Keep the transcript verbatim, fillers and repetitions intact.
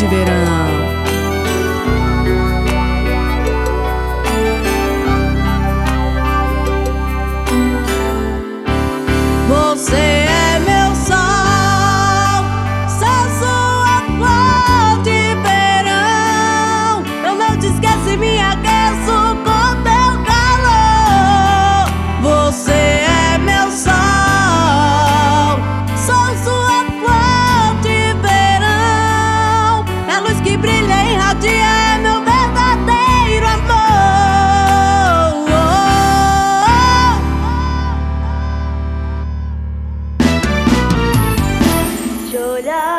de verão. Você é meu sol, sou sua flor de verão. Eu não te esqueço e me aqueço com teu calor. Você é meu sol, sou sua flor de verão. É a luz que brilha e irradia, é meu verdadeiro amor. Llorar